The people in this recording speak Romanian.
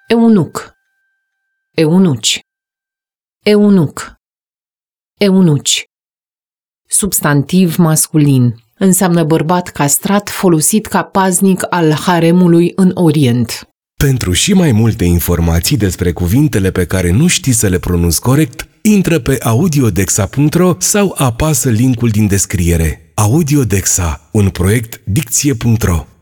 Eunuc, eunuci, eunuc, eunuci. Substantiv masculin. Înseamnă bărbat castrat folosit ca paznic al haremului în Orient. Pentru și mai multe informații despre cuvintele pe care nu știi să le pronunți corect, intră pe audiodexa.ro sau apasă linkul din descriere. Audiodexa, un proiect Dicție.ro.